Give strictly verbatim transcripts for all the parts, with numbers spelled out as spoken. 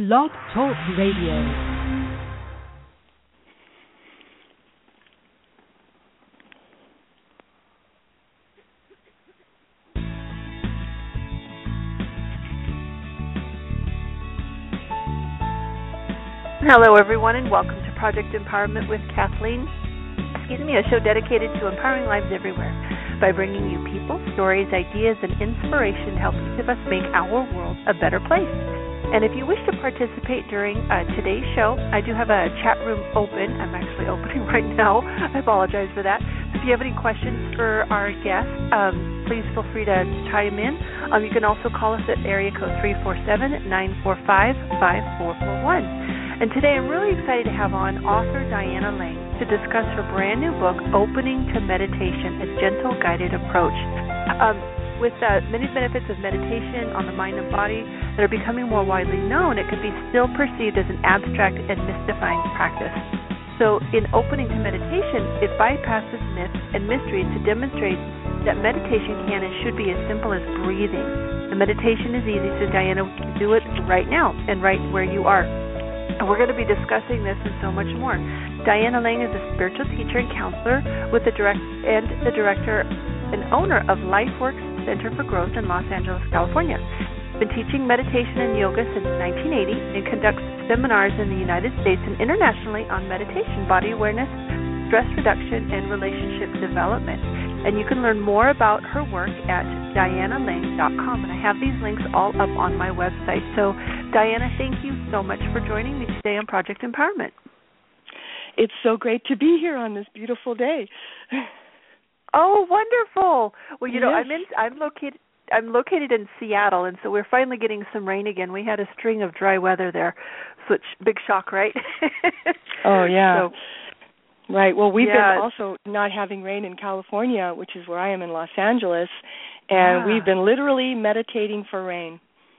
Blog Talk Radio. Hello, everyone, and welcome to Project Empowerment with Kathleen. Excuse me, a show dedicated to empowering lives everywhere by bringing you people, stories, ideas, and inspiration to help each of us make our world a better place. And if you wish to participate during uh, today's show, I do have a chat room open. I'm actually opening right now. I apologize for that. If you have any questions for our guests, um, please feel free to chime in. Um, you can also call us at area code three four seven, nine four five, five four four one. And today I'm really excited to have on author Diana Lang to discuss her brand new book, Opening to Meditation, A Gentle Guided Approach. Um, with uh, many benefits of meditation on the mind and body that are becoming more widely known, it can be still perceived as an abstract and mystifying practice. So in Opening to Meditation, it bypasses myths and mysteries to demonstrate that meditation can and should be as simple as breathing. The meditation is easy, so Diana, we can do it right now and right where you are. And we're going to be discussing this and so much more. Diana Lang is a spiritual teacher and counselor with the direct and the director and owner of LifeWorks Center for Growth in Los Angeles, California. She's been teaching meditation and yoga since nineteen eighty and conducts seminars in the United States and internationally on meditation, body awareness, stress reduction, and relationship development. And you can learn more about her work at diana lang dot com. And I have these links all up on my website. So, Diana, thank you so much for joining me today on Project Empowerment. It's so great to be here on this beautiful day. Oh, wonderful! Well, you know, yes. I'm in. I'm located. I'm located in Seattle, and so we're finally getting some rain again. We had a string of dry weather there, so it's big shock, right? Oh yeah. So, right. Well, we've yeah. been also not having rain in California, which is where I am in Los Angeles, and yeah. we've been literally meditating for rain.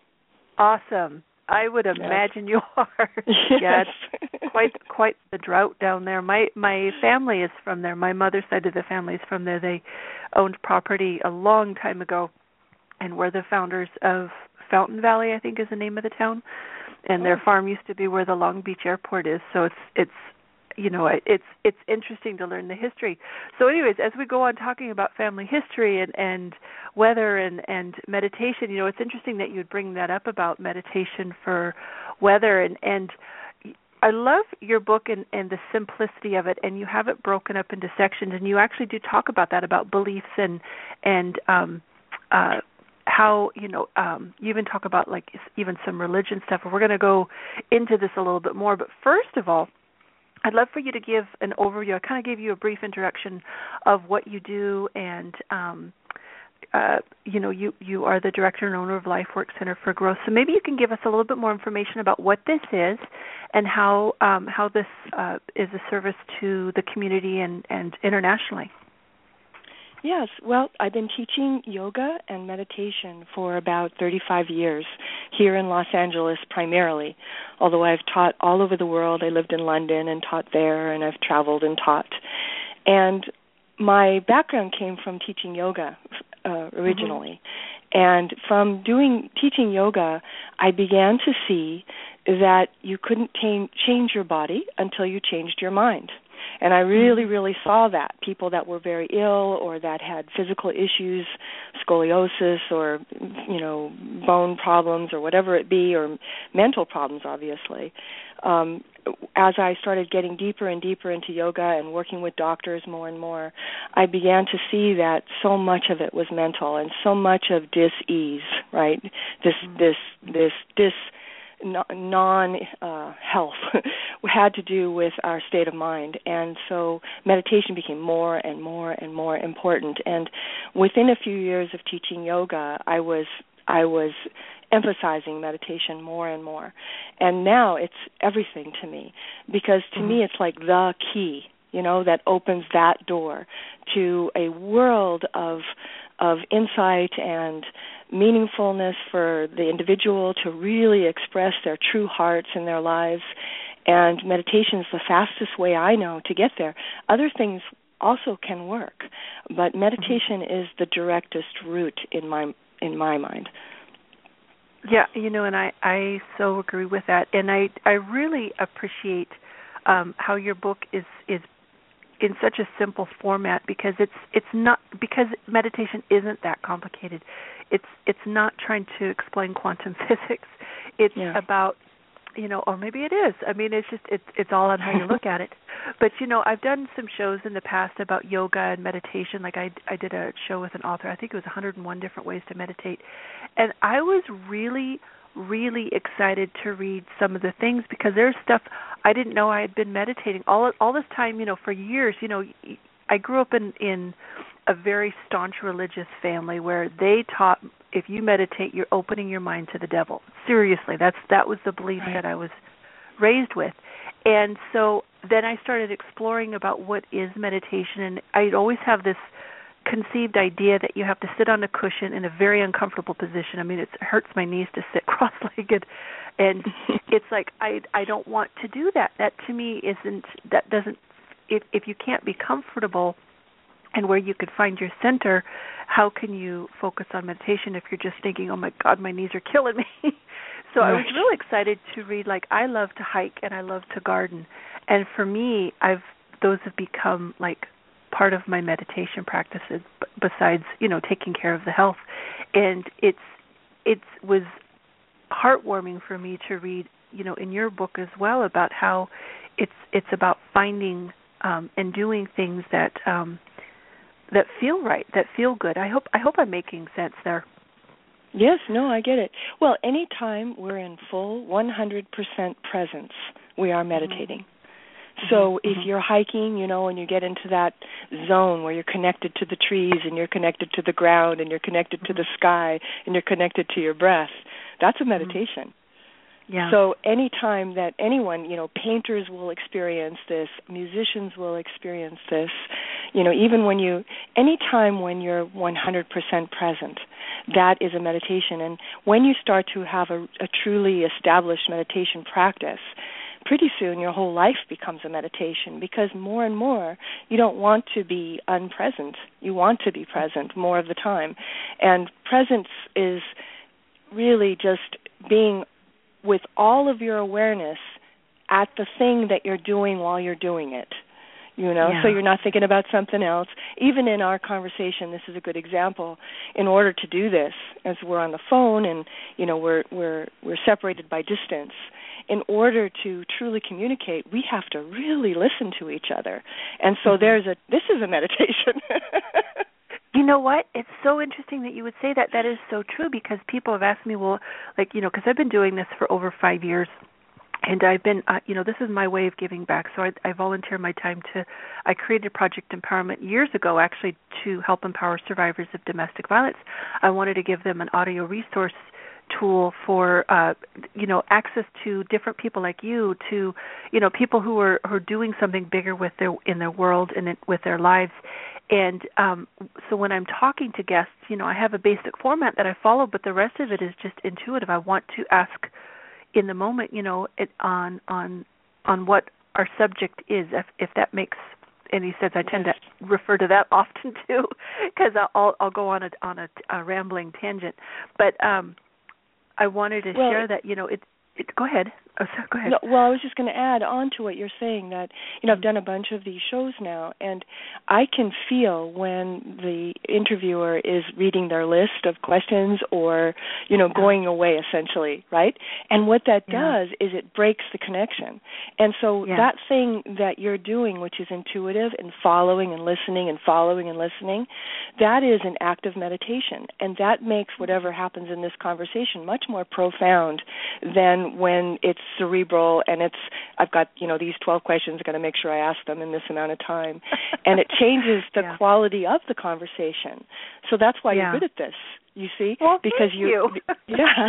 Awesome. I would imagine yes. you are. Yes. Yeah, it's quite quite the drought down there. My my family is from there. My mother's side of the family is from there. They owned property a long time ago, and were the founders of Fountain Valley, I think is the name of the town. And oh. their farm used to be where the Long Beach Airport is. So it's it's you know it's it's interesting to learn the history. So, anyways, as we go on talking about family history and and weather and, and meditation, you know, it's interesting that you'd bring that up about meditation for weather. And, and I love your book and, and the simplicity of it, and you have it broken up into sections, and you actually do talk about that, about beliefs and, and um, uh, how, you know, um, you even talk about, like, even some religion stuff. And we're going to go into this a little bit more. But first of all, I'd love for you to give an overview. I kind of gave you a brief introduction of what you do, and um, Uh, you know, you, you are the director and owner of LifeWorks Center for Growth. So maybe you can give us a little bit more information about what this is and how um, how this uh, is a service to the community and, and internationally. Yes. Well, I've been teaching yoga and meditation for about thirty-five years here in Los Angeles primarily, although I've taught all over the world. I lived in London and taught there, and I've traveled and taught. And my background came from teaching yoga Uh, originally. Mm-hmm. And from doing teaching yoga, I began to see that you couldn't t- change your body until you changed your mind. And I really, really saw that. People that were very ill or that had physical issues, scoliosis or, you know, bone problems or whatever it be, or mental problems, obviously. Um, as I started getting deeper and deeper into yoga and working with doctors more and more, I began to see that so much of it was mental and so much of dis-ease, right? This, this, this, this non-health uh, had to do with our state of mind. And so meditation became more and more and more important. And within a few years of teaching yoga, I was I was emphasizing meditation more and more. And now it's everything to me, because to mm-hmm. me it's like the key, you know, that opens that door to a world of of insight and meaningfulness for the individual to really express their true hearts in their lives. And meditation is the fastest way I know to get there. Other things also can work, but meditation mm-hmm. is the directest route in my in my mind. Yeah, you know, and I, I so agree with that. And I, I really appreciate um, how your book is, is in such a simple format because it's it's not because meditation isn't that complicated. It's it's not trying to explain quantum physics. It's yeah. about, you know, or maybe it is. I mean, it's just it's it's all on how you look at it. But you know, I've done some shows in the past about yoga and meditation. Like I I did a show with an author. I think it was one hundred one different ways to meditate, and I was really really excited to read some of the things because there's stuff I didn't know I had been meditating all all this time. You know, for years. You know, I grew up in in a very staunch religious family where they taught if you meditate, you're opening your mind to the devil. Seriously, that's that was the belief right. that I was raised with. And so then I started exploring about what is meditation, and I'd always have this conceived idea that you have to sit on a cushion in a very uncomfortable position. I mean, it hurts my knees to sit cross-legged, and it's like I I don't want to do that. That to me isn't that doesn't if if you can't be comfortable and where you could find your center, how can you focus on meditation if you're just thinking, oh my God, my knees are killing me? So right. I was really excited to read. Like I love to hike and I love to garden, and for me, I've those have become like part of my meditation practices besides, you know, taking care of the health. And it's it was heartwarming for me to read, you know, in your book as well about how it's it's about finding um, and doing things that um, that feel right, that feel good. I hope I hope I'm making sense there. Yes, no, I get it. Well, anytime we're in full one hundred percent presence, we are meditating. Mm-hmm. So mm-hmm. if you're hiking, you know, and you get into that zone where you're connected to the trees and you're connected to the ground and you're connected mm-hmm. to the sky and you're connected to your breath, that's a meditation. Mm-hmm. Yeah. So any time that anyone, you know, painters will experience this, musicians will experience this, you know, even when you, any time when you're one hundred percent present, that is a meditation. And when you start to have a, a truly established meditation practice, pretty soon your whole life becomes a meditation because more and more you don't want to be unpresent. You want to be present more of the time. And presence is really just being with all of your awareness at the thing that you're doing while you're doing it. You know, yeah. so you're not thinking about something else. Even in our conversation, this is a good example. In order to do this, as we're on the phone and, you know, we're we're we're separated by distance, in order to truly communicate, we have to really listen to each other. And so mm-hmm. there's a, this is a meditation. You know what? It's so interesting that you would say that. That is so true because people have asked me, well, like, you know, because I've been doing this for over five years. And I've been, uh, you know, this is my way of giving back. So I, I volunteer my time to, I created Project Empowerment years ago, actually, to help empower survivors of domestic violence. I wanted to give them an audio resource tool for, uh, you know, access to different people like you, to, you know, people who are, who are doing something bigger with their, in their world and in, with their lives. And um, so when I'm talking to guests, you know, I have a basic format that I follow, but the rest of it is just intuitive. I want to ask in the moment, you know, it, on on on what our subject is, if, if that makes any sense. I tend to refer to that often too, because I'll I'll go on a on a, a rambling tangent. But um, I wanted to well, share that, you know, it. it go ahead. Oh, sorry, go ahead. No, well, I was just going to add on to what you're saying that, you know, I've done a bunch of these shows now, and I can feel when the interviewer is reading their list of questions or, you know, going away essentially, right? And what that yeah. does is it breaks the connection. And so yeah. that thing that you're doing, which is intuitive and following and listening and following and listening, that is an act of meditation. And that makes whatever happens in this conversation much more profound than when it's cerebral and it's I've got, you know, these twelve questions, I've got to make sure I ask them in this amount of time. And it changes the yeah. quality of the conversation. So that's why yeah. you're good at this, you see? Well, because thank you. you yeah.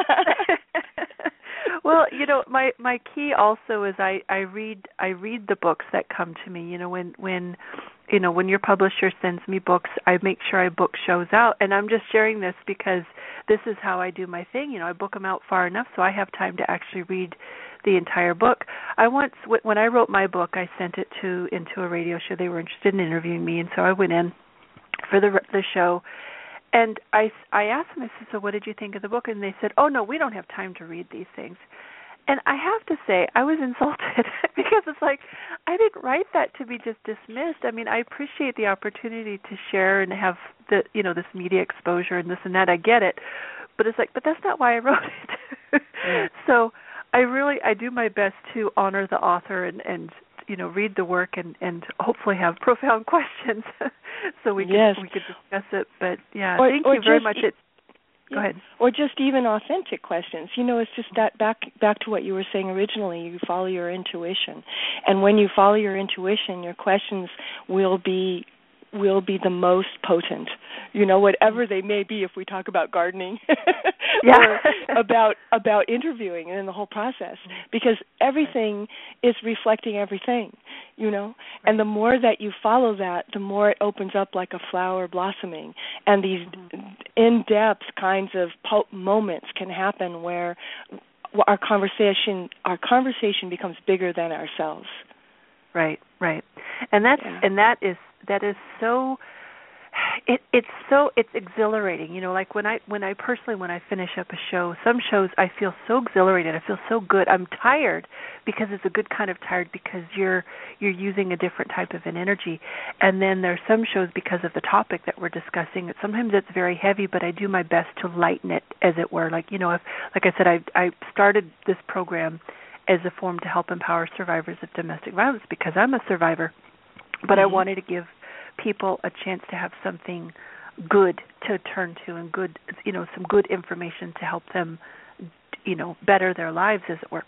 Well, you know, my, my key also is I, I read I read the books that come to me. You know, when when you know, when your publisher sends me books, I make sure I book shows out. And I'm just sharing this because this is how I do my thing. You know, I book them out far enough so I have time to actually read the entire book. I once, when I wrote my book, I sent it to into a radio show. They were interested in interviewing me, and so I went in for the the show. and I, I asked them, I said, so what did you think of the book? And they said, oh, no, we don't have time to read these things. And I have to say, I was insulted because it's like, I didn't write that to be just dismissed. I mean, I appreciate the opportunity to share and have the, you know, this media exposure and this and that. I get it. But it's like, but that's not why I wrote it. Yeah. So I really, I do my best to honor the author and, and you know, read the work and, and hopefully have profound questions so we can yes. we could discuss it. But, yeah, or, thank or you very just, much. It, yeah. Go ahead. Or just even authentic questions. You know, it's just that back back to what you were saying originally. You follow your intuition. And when you follow your intuition, your questions will be will be the most potent, you know, whatever they may be if we talk about gardening yeah. or about about interviewing and the whole process, because everything is reflecting everything, you know, and the more that you follow that, the more it opens up like a flower blossoming, and these mm-hmm. in-depth kinds of po- moments can happen where our conversation our conversation becomes bigger than ourselves. Right, right. And that's yeah. and that is that is so it it's so it's exhilarating. You know, like when I when I personally when I finish up a show, some shows I feel so exhilarated, I feel so good. I'm tired because it's a good kind of tired because you're you're using a different type of an energy. And then there's some shows because of the topic that we're discussing. Sometimes it's very heavy, but I do my best to lighten it, as it were. Like, you know, if like I said, I I started this program as a form to help empower survivors of domestic violence because I'm a survivor. But mm-hmm. I wanted to give people a chance to have something good to turn to and good, you know, some good information to help them, you know, better their lives, as it were.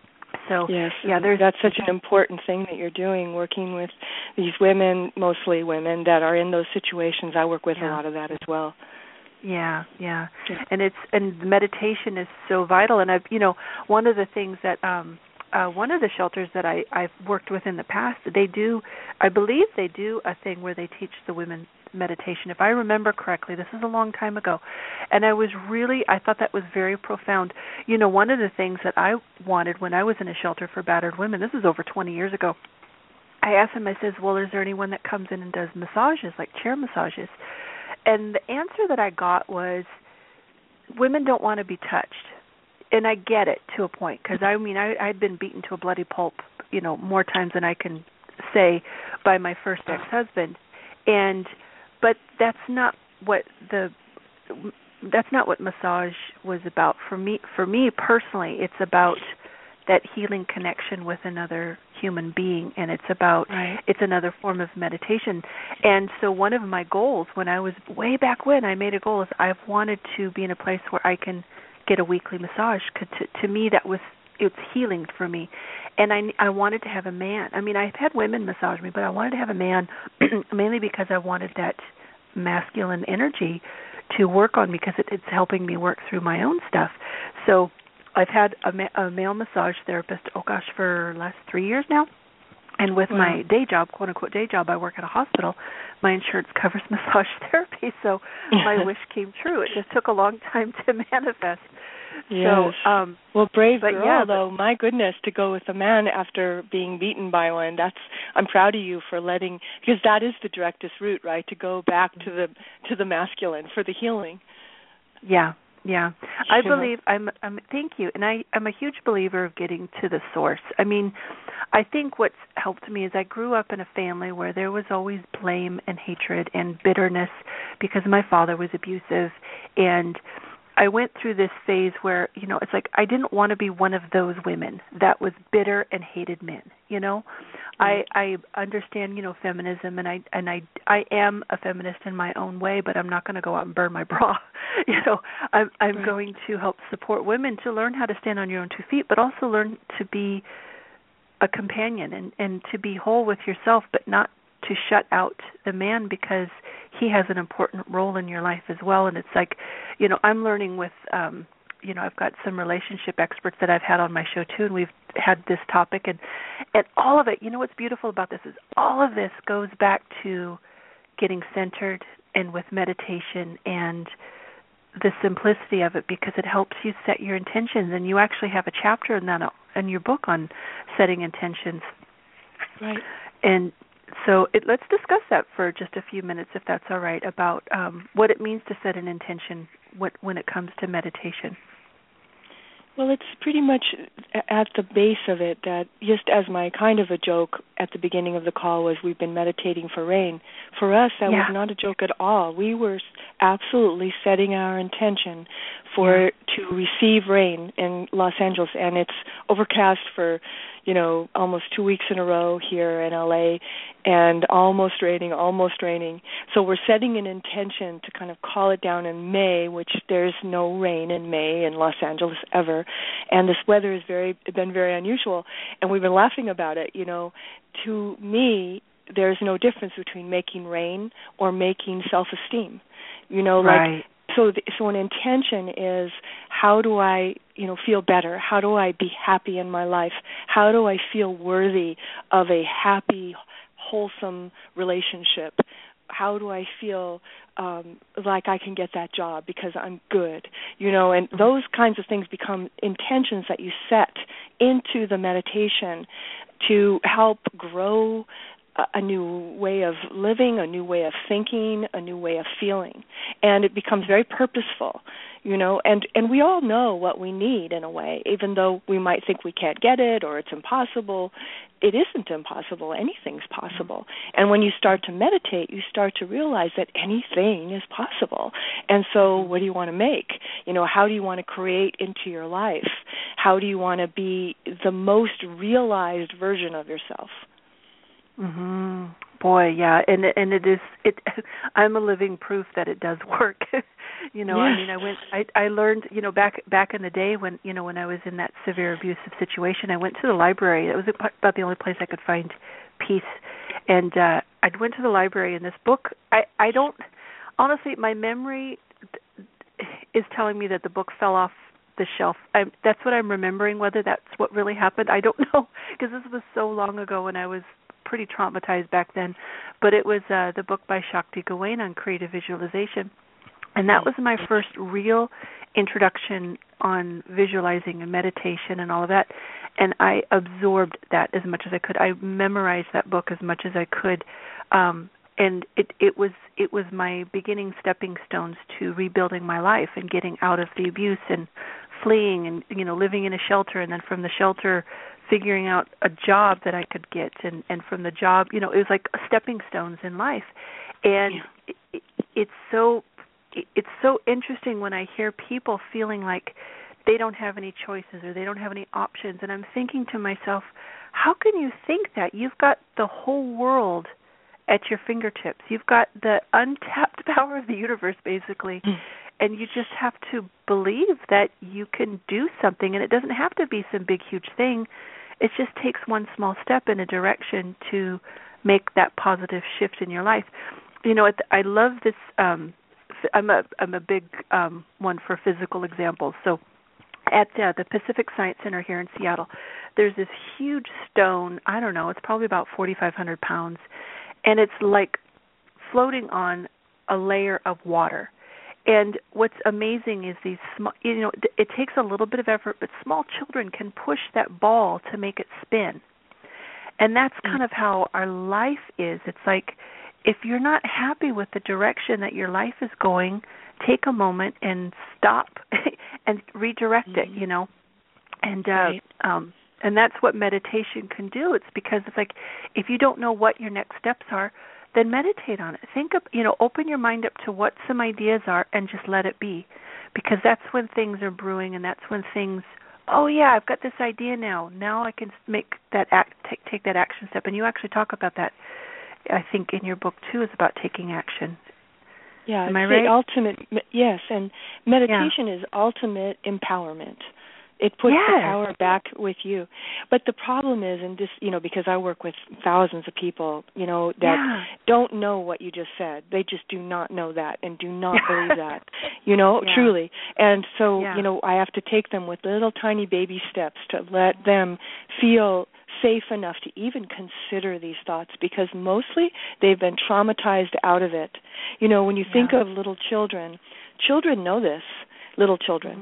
So, yes, yeah, there's, that's such an important thing that you're doing, working with these women, mostly women, that are in those situations. I work with yeah. a lot of that as well. Yeah, yeah, and it's and meditation is so vital. And I've, you know, one of the things that um, uh, one of the shelters that I I've worked with in the past, they do, I believe they do a thing where they teach the women meditation. If I remember correctly, this is a long time ago, and I was really I thought that was very profound. You know, one of the things that I wanted when I was in a shelter for battered women, this is over twenty years ago. I asked them, I says, well, is there anyone that comes in and does massages, like chair massages? And the answer that I got was, women don't want to be touched. And I get it to a point, because I mean, I, I'd been beaten to a bloody pulp, you know, more times than I can say by my first ex-husband. And, but that's not what the, that's not what massage was about. For me, for me personally, it's about that healing connection with another human being, and it's about right. it's another form of meditation. And so one of my goals when I was way back when I made a goal is I've wanted to be in a place where I can get a weekly massage. Cause to, to me that was it's healing for me, and I I wanted to have a man. I mean, I've had women massage me, but I wanted to have a man mainly because I wanted that masculine energy to work on me, because it, it's helping me work through my own stuff. So I've had a, ma- a male massage therapist, oh gosh, for the last three years now. And with wow. my day job, quote-unquote day job, I work at a hospital. My insurance covers massage therapy, so my wish came true. It just took a long time to manifest. Yes. So, um, well, brave but girl, yeah, though. My goodness, to go with a man after being beaten by one. That's I'm proud of you for letting, because that is the directest route, right? To go back to the to the masculine for the healing. Yeah. Yeah, I believe I'm, I'm. Thank you, and I, I'm a huge believer of getting to the source. I mean, I think what's helped me is I grew up in a family where there was always blame and hatred and bitterness because my father was abusive, and I went through this phase where, you know, it's like I didn't want to be one of those women that was bitter and hated men. You know, mm-hmm. I I understand, you know, feminism, and I and I I am a feminist in my own way, but I'm not going to go out and burn my bra. You know, I'm I'm right. going to help support women to learn how to stand on your own two feet, but also learn to be a companion and, and to be whole with yourself, but not to shut out the man, because he has an important role in your life as well. And it's like, you know, I'm learning with, um, you know, I've got some relationship experts that I've had on my show too, and we've had this topic, and, and all of it, you know what's beautiful about this is all of this goes back to getting centered and with meditation and the simplicity of it, because it helps you set your intentions. And you actually have a chapter in that in your book on setting intentions. Right. And So it, let's discuss that for just a few minutes, if that's all right, about um, what it means to set an intention what, when it comes to meditation. Well, it's pretty much at the base of it that, just as my kind of a joke at the beginning of the call was, we've been meditating for rain. For us, that yeah. was not a joke at all. We were absolutely setting our intention for yeah. to receive rain in Los Angeles, and it's overcast for, you know, almost two weeks in a row here in L A, and almost raining, almost raining. So we're setting an intention to kind of call it down in May, which there's no rain in May in Los Angeles ever, and this weather has very been very unusual, and we've been laughing about it. You know, to me, there's no difference between making rain or making self-esteem. You know, right. like so. The, so an intention is, how do I, you know, feel better? How do I be happy in my life? How do I feel worthy of a happy, wholesome relationship? How do I feel um, like I can get that job because I'm good? You know, and those kinds of things become intentions that you set into the meditation to help grow a new way of living, a new way of thinking, a new way of feeling. And it becomes very purposeful, you know, and, and we all know what we need in a way, even though we might think we can't get it or it's impossible. It isn't impossible. Anything's possible. And when you start to meditate, you start to realize that anything is possible. And so what do you want to make? You know, how do you want to create into your life? How do you want to be the most realized version of yourself? Mhm. Boy, yeah, and and it is it. I'm a living proof that it does work. you know, yes. I mean, I went, I I learned, you know, back back in the day when you know when I was in that severe abusive situation, I went to the library. It was about the only place I could find peace, and uh, I went to the library, and this book, I I don't honestly, my memory is telling me that the book fell off the shelf. I, that's what I'm remembering. Whether that's what really happened, I don't know, because this was so long ago when I was pretty traumatized back then. But it was uh, the book by Shakti Gawain on creative visualization, and that was my first real introduction on visualizing and meditation and all of that. And I absorbed that as much as I could. I memorized that book as much as I could, um, and it, it was it was my beginning stepping stones to rebuilding my life and getting out of the abuse and fleeing and you know living in a shelter, and then from the shelter figuring out a job that I could get, and, and from the job, you know, it was like stepping stones in life. And yeah. it, it's so it, it's so interesting when I hear people feeling like they don't have any choices or they don't have any options. And I'm thinking to myself, how can you think that? You've got the whole world at your fingertips. You've got the untapped power of the universe, basically. Mm. And you just have to believe that you can do something. And it doesn't have to be some big, huge thing. It just takes one small step in a direction to make that positive shift in your life. You know, I love this. Um, I'm a I'm a big um, one for physical examples. So at uh, the Pacific Science Center here in Seattle, there's this huge stone. I don't know. It's probably about forty-five hundred pounds, and it's like floating on a layer of water. And what's amazing is these small, you know, it takes a little bit of effort, but small children can push that ball to make it spin. And that's kind of how our life is. It's like if you're not happy with the direction that your life is going, take a moment and stop and redirect mm-hmm. it, you know. And uh, right. um, and that's what meditation can do. It's because it's like if you don't know what your next steps are, then meditate on it. Think of, you know, open your mind up to what some ideas are and just let it be. Because that's when things are brewing, and that's when things, oh yeah, I've got this idea now. Now I can make that act, take, take that action step. And you actually talk about that, I think, in your book too, is about taking action. Yeah, Am I it's right? the ultimate, yes, and meditation yeah. is ultimate empowerment. It puts yes. the power back with you. But the problem is, and this, you know, because I work with thousands of people, you know, that yeah. don't know what you just said. They just do not know that and do not believe that, you know, yeah. truly. And so, yeah. you know, I have to take them with little tiny baby steps to let them feel safe enough to even consider these thoughts, because mostly they've been traumatized out of it. You know, when you yeah. think of little children, children know this, little children. Mm-hmm.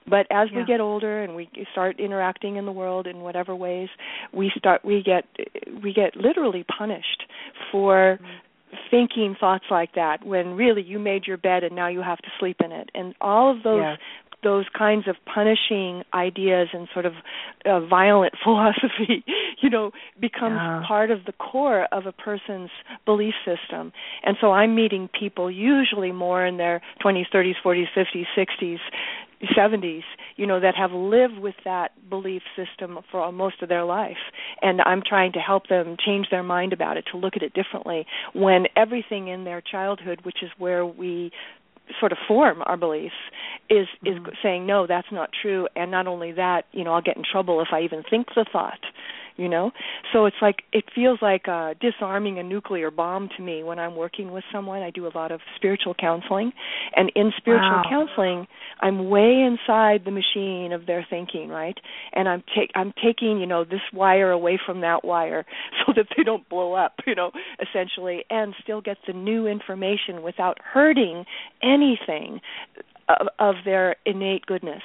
But as yeah. we get older and we start interacting in the world in whatever ways, we start we get we get literally punished for mm-hmm. thinking thoughts like that, when really you made your bed and now you have to sleep in it. And all of those yes. those kinds of punishing ideas and sort of uh, violent philosophy, you know, becomes yeah. part of the core of a person's belief system. And so I'm meeting people usually more in their twenties, thirties, forties, fifties, sixties, seventies, you know, that have lived with that belief system for most of their life. And I'm trying to help them change their mind about it, to look at it differently, when everything in their childhood, which is where we sort of form our beliefs, is is mm-hmm. saying, no, that's not true. And not only that, you know, I'll get in trouble if I even think the thought, you know. So it's like, it feels like uh, disarming a nuclear bomb to me when I'm working with someone. I do a lot of spiritual counseling. And in spiritual wow. counseling, I'm way inside the machine of their thinking, right? And I'm, ta- I'm taking, you know, this wire away from that wire so that they don't blow up, you know, essentially, and still get the new information without hurting anything of, of their innate goodness.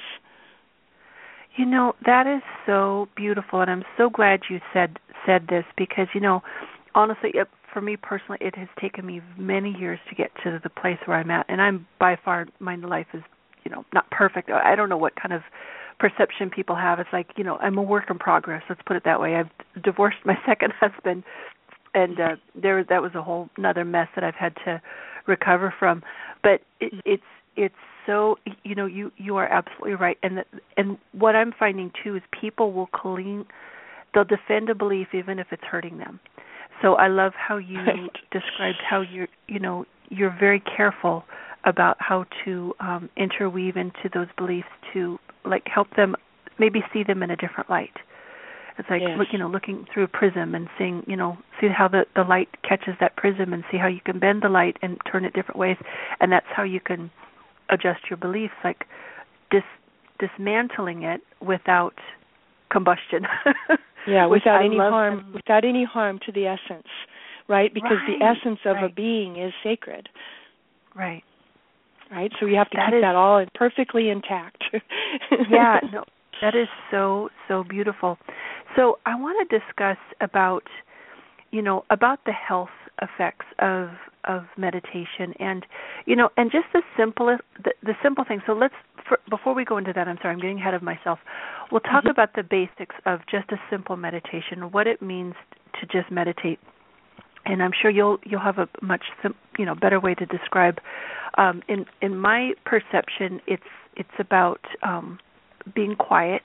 You know, that is so beautiful, and I'm so glad you said said this, because, you know, honestly, it, for me personally, it has taken me many years to get to the place where I'm at, and I'm by far, my life is, you know, not perfect. I don't know what kind of perception people have. It's like, you know, I'm a work in progress, let's put it that way. I've divorced my second husband, and uh, there that was a whole another mess that I've had to recover from. But it, it's it's so, you know, you, you are absolutely right. And the, and what I'm finding too is people will clean, they'll defend a belief even if it's hurting them. So I love how you right. described how you're, you know, you're very careful about how to um, interweave into those beliefs to, like, help them maybe see them in a different light. It's like, yes. look, you know, looking through a prism and seeing, you know, see how the, the light catches that prism, and see how you can bend the light and turn it different ways. And that's how you can adjust your beliefs, like dis, dismantling it without combustion. yeah, without any harm, them. without any harm to the essence, right? Because right, the essence of right. a being is sacred. Right. Right? So you have to that keep is, that all perfectly intact. yeah, no, that is so, so beautiful. So I want to discuss about, you know, about the health effects of of meditation, and, you know, and just the simplest, the, the simple thing. So let's, for, before we go into that, I'm sorry, I'm getting ahead of myself. We'll talk mm-hmm. about the basics of just a simple meditation, what it means to just meditate. And I'm sure you'll you'll have a much sim, you know better way to describe. Um, in in my perception, it's it's about um, being quiet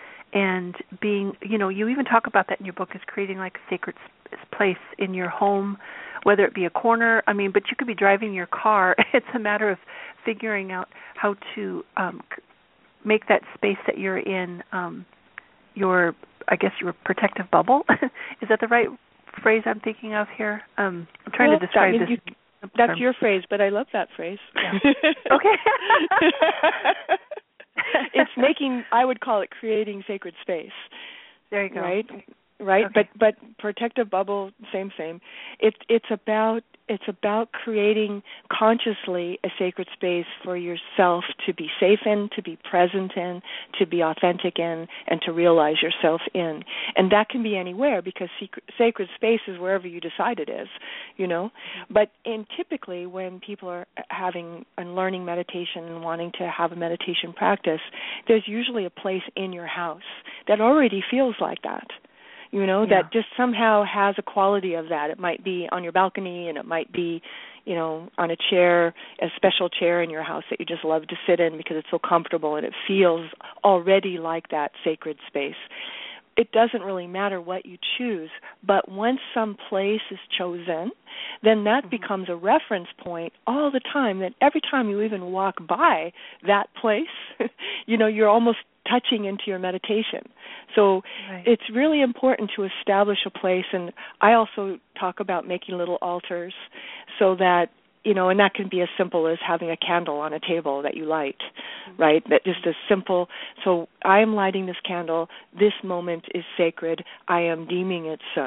and being, you know, you even talk about that in your book, is creating like a sacred place in your home, whether it be a corner. I mean, but you could be driving your car. It's a matter of figuring out how to um, make that space that you're in um, your, I guess, your protective bubble. Is that the right phrase I'm thinking of here? Um, I'm trying well, to describe that, this. You, that's your phrase, but I love that phrase. Yeah. Okay. It's making, I would call it creating sacred space. There you go. Right? Right? Okay. But but protective bubble, same, same. It, it's about it's about creating consciously a sacred space for yourself to be safe in, to be present in, to be authentic in, and to realize yourself in. And that can be anywhere, because secret, sacred space is wherever you decide it is, you know. But in typically when people are having and learning meditation and wanting to have a meditation practice, there's usually a place in your house that already feels like that. You know, yeah. that just somehow has a quality of that. It might be on your balcony, and it might be, you know, on a chair, a special chair in your house that you just love to sit in because it's so comfortable and it feels already like that sacred space. It doesn't really matter what you choose, but once some place is chosen, then that mm-hmm. becomes a reference point all the time, that every time you even walk by that place, you know, you're almost touching into your meditation. So right. it's really important to establish a place, and I also talk about making little altars so that, you know, and that can be as simple as having a candle on a table that you light, mm-hmm. right? That just as simple. So I am lighting this candle. This moment is sacred. I am deeming it so.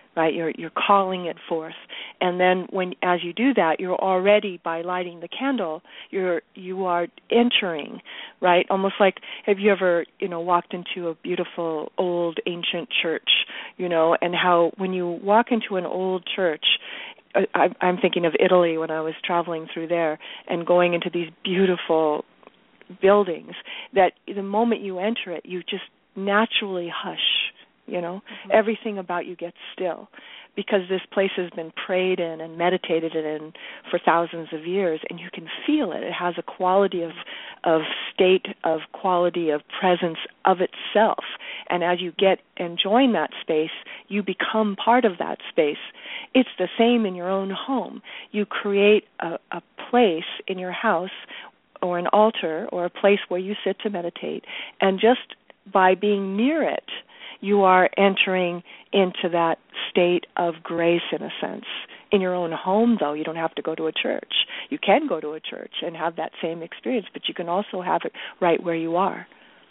right? You're you're calling it forth. And then when as you do that, you're already, by lighting the candle, you're you are entering, right? Almost like, have you ever, you know, walked into a beautiful old ancient church, you know, and how when you walk into an old church, I, I'm thinking of Italy when I was traveling through there and going into these beautiful buildings, that the moment you enter it, you just naturally hush, you know, mm-hmm. everything about you gets still, because this place has been prayed in and meditated in for thousands of years, and you can feel it. It has a quality of of state, of quality of presence of itself. And as you get and join that space, you become part of that space. It's the same in your own home. You create a, a place in your house or an altar or a place where you sit to meditate, and just by being near it, you are entering into that state of grace, in a sense. In your own home, though, you don't have to go to a church. You can go to a church and have that same experience, but you can also have it right where you are.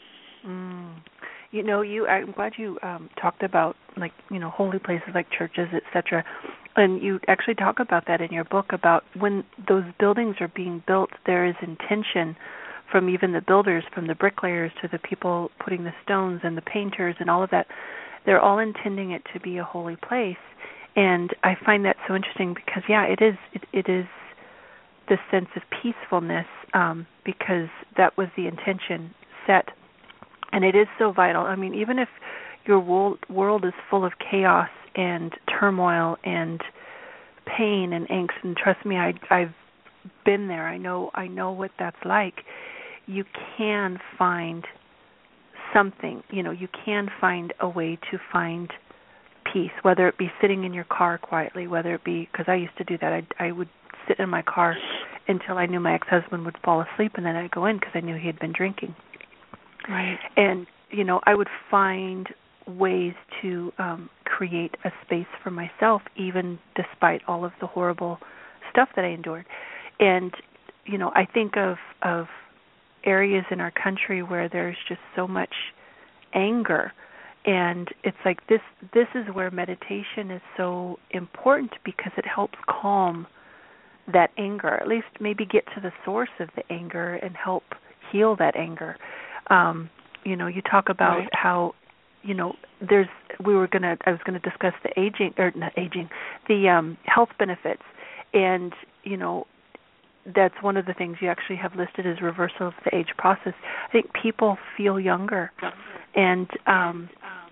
Mm. You know, you. I'm glad you um, talked about, like, you know, holy places like churches, et cetera. And you actually talk about that in your book, about when those buildings are being built, there is intention from even the builders, from the bricklayers to the people putting the stones and the painters and all of that. They're all intending it to be a holy place. And I find that so interesting because, yeah, it is it, it is this sense of peacefulness, um, because that was the intention set. And it is so vital. I mean, even if your world, world is full of chaos and turmoil and pain and angst, and trust me, I, I've been there. I know I know what that's like. You can find something, you know, you can find a way to find peace, whether it be sitting in your car quietly, whether it be, because I used to do that, I, I would sit in my car until I knew my ex-husband would fall asleep, and then I'd go in because I knew he had been drinking. Right. And, you know, I would find ways to um, create a space for myself, even despite all of the horrible stuff that I endured. And, you know, I think of, of areas in our country where there's just so much anger, and it's like this this is where meditation is so important, because it helps calm that anger, at least maybe get to the source of the anger and help heal that anger. Um, you know, you talk about right. how, you know, there's we were gonna I was gonna discuss the aging or not aging, the um, health benefits, and you know, that's one of the things you actually have listed as reversal of the age process. I think people feel younger, and um,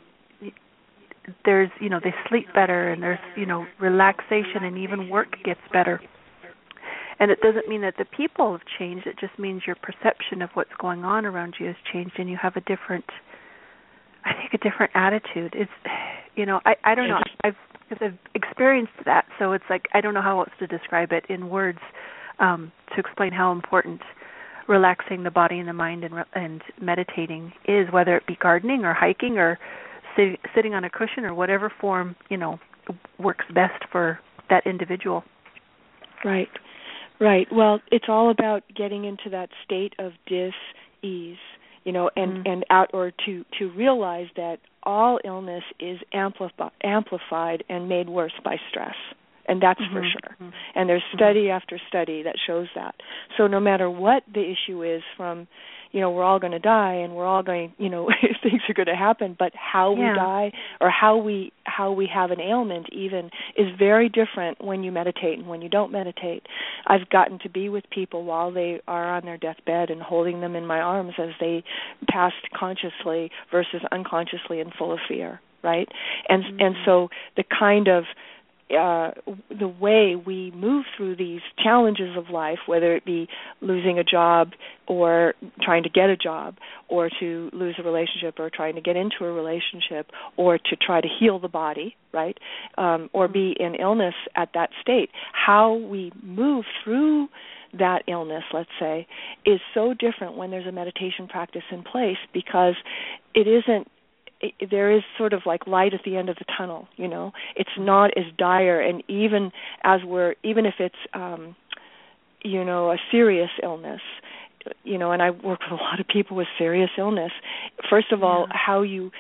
there's, you know, they sleep better, and there's, you know, relaxation, and even work gets better. And it doesn't mean that the people have changed. It just means your perception of what's going on around you has changed, and you have a different, I think, a different attitude. It's, you know, I, I don't know. I've because I've experienced that, so it's like I don't know how else to describe it in words. Um, to explain how important relaxing the body and the mind and, and meditating is, whether it be gardening or hiking or sit, sitting on a cushion or whatever form, you know, works best for that individual. Right, right. Well, it's all about getting into that state of dis-ease, you know, and, mm-hmm. and out or to, to realize that all illness is ampli- amplified and made worse by stress. And that's mm-hmm. for sure. Mm-hmm. And there's study mm-hmm. after study that shows that. So no matter what the issue is, from, you know, we're all going to die and we're all going, you know, things are going to happen, but how yeah. we die or how we how we have an ailment even is very different when you meditate and when you don't meditate. I've gotten to be with people while they are on their deathbed and holding them in my arms as they passed consciously versus unconsciously and full of fear, right? And mm-hmm. and so the kind of Uh, the way we move through these challenges of life, whether it be losing a job or trying to get a job, or to lose a relationship or trying to get into a relationship, or to try to heal the body, right, um, or be in illness at that state, how we move through that illness, let's say, is so different when there's a meditation practice in place, because it isn't It, there is sort of like light at the end of the tunnel, you know. It's not as dire, and even as we're, even if it's, um, you know, a serious illness, you know, and I work with a lot of people with serious illness. First of all, yeah. how you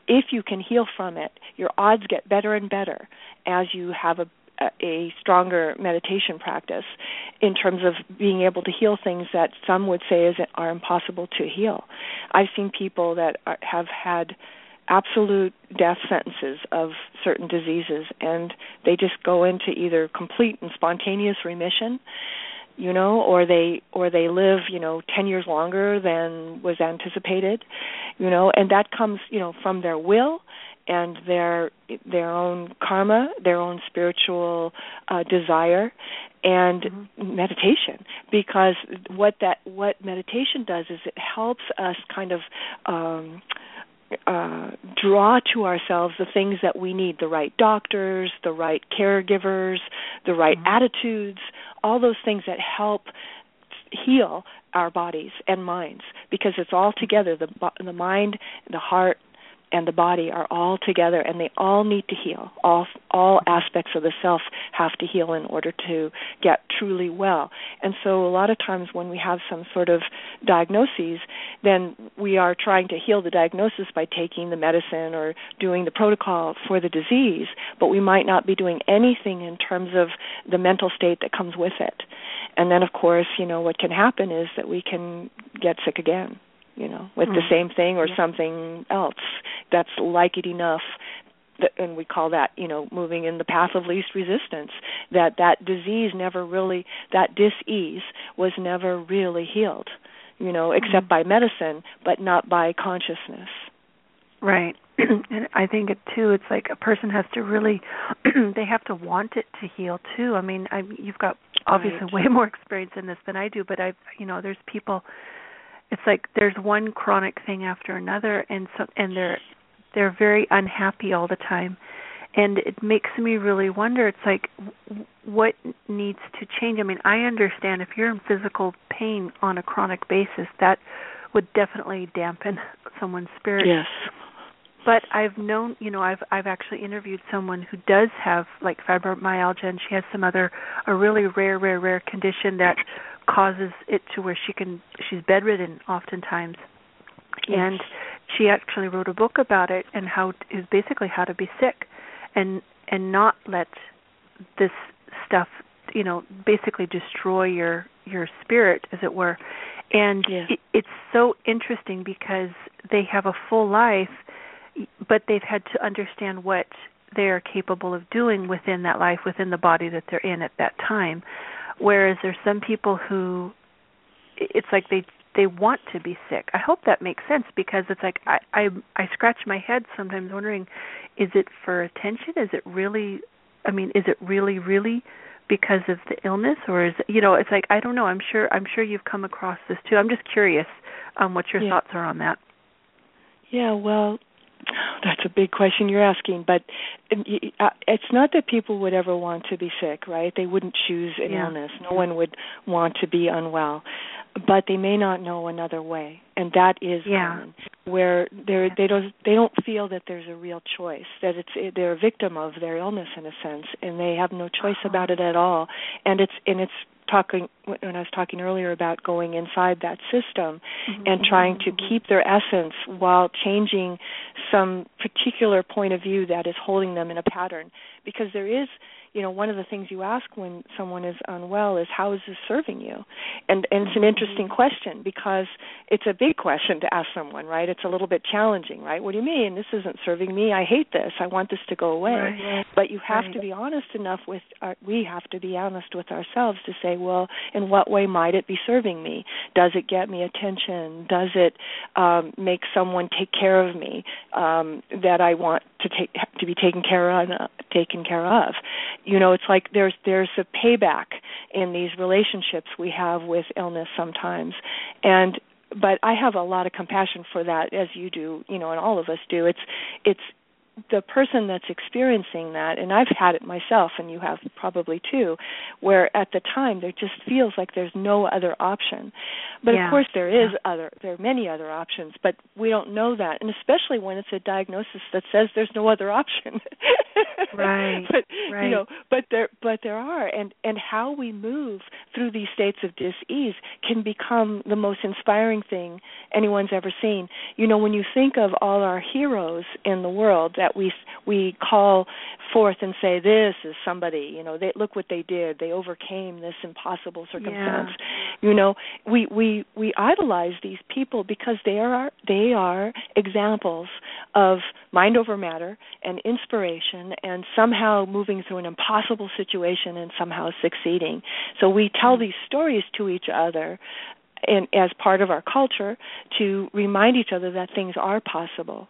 if you can heal from it, your odds get better and better as you have a a stronger meditation practice in terms of being able to heal things that some would say is are impossible to heal. I've seen people that are, have had absolute death sentences of certain diseases, and they just go into either complete and spontaneous remission, you know, or they or they live, you know, ten years longer than was anticipated, you know, and that comes, you know, from their will and their their own karma, their own spiritual uh, desire, and mm-hmm. meditation. Because what that what meditation does is it helps us kind of um, uh, draw to ourselves the things that we need: the right doctors, the right caregivers, the right mm-hmm. attitudes, all those things that help heal our bodies and minds. Because it's all together: the the mind, the heart, and the body are all together, and they all need to heal. All all aspects of the self have to heal in order to get truly well. And so a lot of times when we have some sort of diagnoses, then we are trying to heal the diagnosis by taking the medicine or doing the protocol for the disease, but we might not be doing anything in terms of the mental state that comes with it. And then, of course, you know, what can happen is that we can get sick again, you know, with mm-hmm. the same thing or yeah. something else that's like it enough, that, and we call that, you know, moving in the path of least resistance, that that disease never really, that dis-ease was never really healed, you know, except mm-hmm. by medicine, but not by consciousness. Right. And I think, it too, it's like a person has to really, they have to want it to heal, too. I mean, I, you've got obviously right. way more experience in this than I do, but I've, you know, there's people, it's like there's one chronic thing after another, and so and they're they're very unhappy all the time, and it makes me really wonder. It's like, what needs to change? I mean, I understand if you're in physical pain on a chronic basis, that would definitely dampen someone's spirit. Yes. But I've known, you know, I've I've actually interviewed someone who does have like fibromyalgia, and she has some other a really rare, rare, rare condition that causes it to where she can she's bedridden oftentimes. Yes. And she actually wrote a book about it and how is basically how to be sick and and not let this stuff, you know, basically destroy your your spirit, as it were. And yeah. it, it's so interesting because they have a full life, but they've had to understand what they are capable of doing within that life, within the body that they're in at that time. Whereas there's some people who, it's like they they want to be sick. I hope that makes sense, because it's like I, I, I scratch my head sometimes wondering, is it for attention? Is it really, I mean, is it really, really because of the illness? Or is it, you know, it's like, I don't know. I'm sure I'm sure you've come across this too. I'm just curious um, what your yeah. thoughts are on that. Yeah, well, that's a big question you're asking, but it's not that people would ever want to be sick, right? They wouldn't choose an yeah. illness. No one would want to be unwell, but they may not know another way, and that is yeah. common, where they they don't they don't feel that there's a real choice, that it's they're a victim of their illness in a sense, and they have no choice uh-huh. about it at all, and it's and it's. Talking when I was talking earlier about going inside that system mm-hmm. and trying to keep their essence while changing some particular point of view that is holding them in a pattern. Because there is, you know, one of the things you ask when someone is unwell is, how is this serving you? And and it's an interesting question, because it's a big question to ask someone, right? It's a little bit challenging, right? What do you mean? This isn't serving me. I hate this. I want this to go away. Right. But you have right. to be honest enough with, our, we have to be honest with ourselves to say, well, in what way might it be serving me? Does it get me attention? Does it um, make someone take care of me um, that I want to take to be taken care of? Taken care of? You know, it's like there's there's a payback in these relationships we have with illness sometimes, and but I have a lot of compassion for that, as you do, you know, and all of us do. It's it's the person that's experiencing that, and I've had it myself, and you have probably too, where at the time there just feels like there's no other option. But yeah. of course there is yeah. other, there are many other options, but we don't know that, and especially when it's a diagnosis that says there's no other option. right. But right. you know, but there, but there are, and and how we move through these states of dis-ease can become the most inspiring thing anyone's ever seen. You know, when you think of all our heroes in the world that we we call forth and say, this is somebody, you know, they look what they did. They overcame this impossible circumstance. Yeah. You know, we, we we idolize these people because they are they are examples of mind over matter and inspiration and somehow moving through an impossible situation and somehow succeeding. So we tell these stories to each other and as part of our culture to remind each other that things are possible.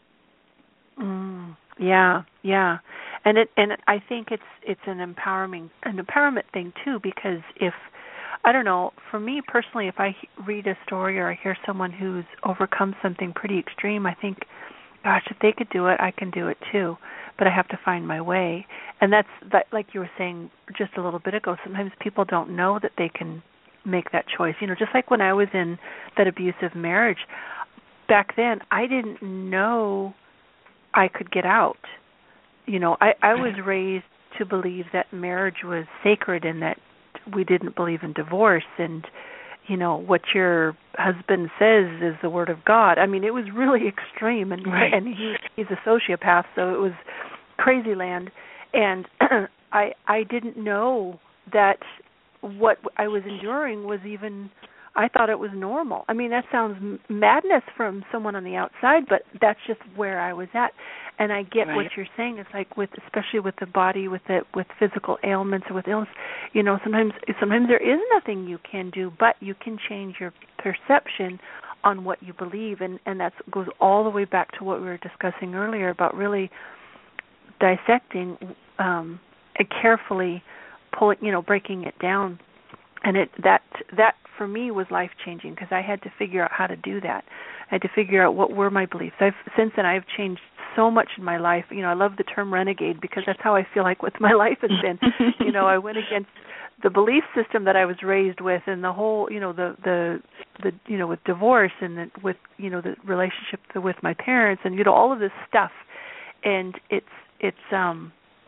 Mm, yeah, yeah, and it and I think it's it's an empowering an empowerment thing too, because if I don't know, for me personally, if I read a story or I hear someone who's overcome something pretty extreme, I think, gosh, if they could do it, I can do it too. But I have to find my way, and that's that, like you were saying just a little bit ago. Sometimes people don't know that they can make that choice. You know, just like when I was in that abusive marriage back then, I didn't know I could get out. You know, I, I was raised to believe that marriage was sacred and that we didn't believe in divorce, and, you know, what your husband says is the word of God. I mean, it was really extreme, and right. and he, he's a sociopath, so it was crazy land. And I I didn't know that what I was enduring was even, I thought it was normal. I mean, that sounds madness from someone on the outside, but that's just where I was at. And I get right. what you're saying. It's like with, especially with the body, with the, with physical ailments or with illness, you know, sometimes sometimes there is nothing you can do, but you can change your perception on what you believe, and and that goes all the way back to what we were discussing earlier about really dissecting um, and carefully pulling, you know, breaking it down. And it that that for me was life changing because I had to figure out how to do that. I had to figure out what were my beliefs. I've since then I've changed so much in my life. You know, I love the term renegade because that's how I feel like what my life has been. You know, I went against the belief system that I was raised with, and the whole, you know, the the the you know, with divorce and the, with you know the relationship with my parents, and you know all of this stuff. And it's it's um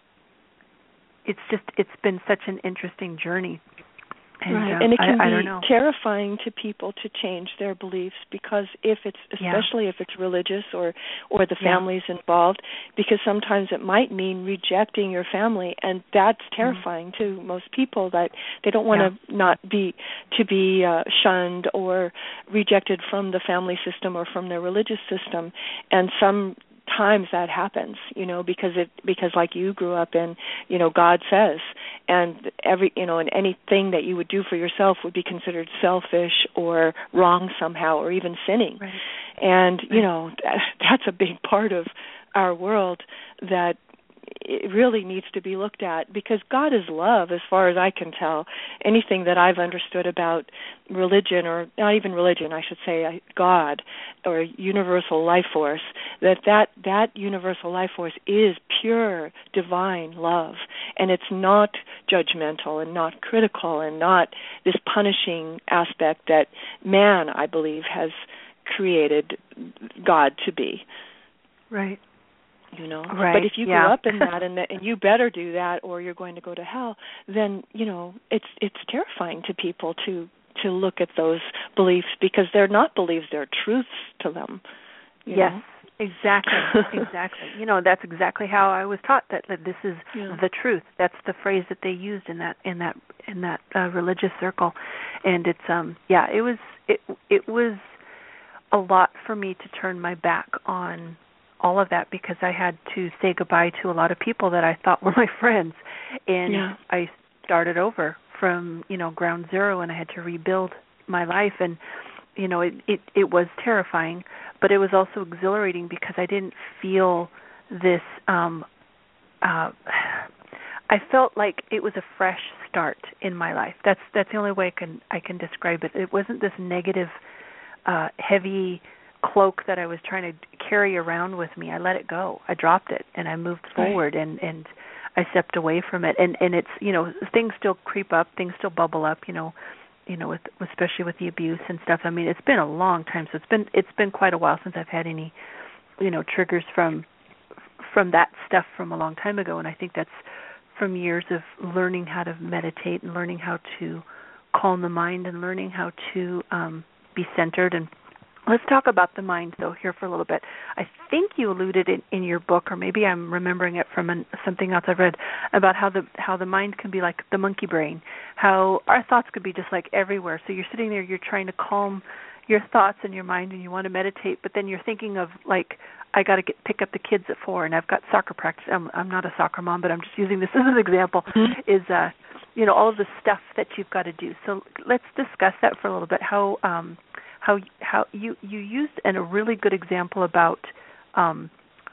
it's just it's been such an interesting journey. And, right, uh, and it can I, I be don't know. terrifying to people to change their beliefs because if it's, especially yeah. if it's religious or, or the family's yeah. involved, because sometimes it might mean rejecting your family, and that's terrifying mm-hmm. to most people. That they don't want to yeah. not be to be uh, shunned or rejected from the family system or from their religious system, and some. Times that happens, you know, because it because like you grew up in, you know, God says, and every you know, and anything that you would do for yourself would be considered selfish or wrong somehow, or even sinning. Right. And right. you know, that, that's a big part of our world that it really needs to be looked at, because God is love, as far as I can tell. Anything that I've understood about religion, or not even religion, I should say, God, or universal life force, that that, that universal life force is pure divine love, and it's not judgmental and not critical and not this punishing aspect that man, I believe, has created God to be. Right. You know, right. But if you yeah. grew up in that, and, that, and you better do that, or you're going to go to hell, then you know it's it's terrifying to people to to look at those beliefs, because they're not beliefs; they're truths to them. You yes, know? exactly, exactly. You know, that's exactly how I was taught that, that this is yeah. the truth. That's the phrase that they used in that in that in that uh, religious circle, and it's um yeah, it was it it was a lot for me to turn my back on all of that, because I had to say goodbye to a lot of people that I thought were my friends, and yeah. I started over from, you know, ground zero, and I had to rebuild my life, and, you know, it, it, it was terrifying, but it was also exhilarating because I didn't feel this, um, uh, I felt like it was a fresh start in my life. That's that's the only way I can, I can describe it. It wasn't this negative, uh, heavy cloak that I was trying to carry around with me. I let it go. I dropped it, and I moved forward, right. and and I stepped away from it. And and it's, you know, things still creep up, things still bubble up, you know, you know, with especially with the abuse and stuff. I mean, it's been a long time, so it's been it's been quite a while since I've had any, you know, triggers from from that stuff from a long time ago. And I think that's from years of learning how to meditate and learning how to calm the mind and learning how to um, be centered. And let's talk about the mind, though, here for a little bit. I think you alluded in, in your book, or maybe I'm remembering it from an, something else I've read, about how the how the mind can be like the monkey brain, how our thoughts could be just like everywhere. So you're sitting there, you're trying to calm your thoughts and your mind, and you want to meditate, but then you're thinking of, like, I got to get pick up the kids at four, and I've got soccer practice. I'm, I'm not a soccer mom, but I'm just using this as an example, mm-hmm. is, uh, you know, all of the stuff that you've got to do. So let's discuss that for a little bit, how um, how how you, you used an, a really good example about um,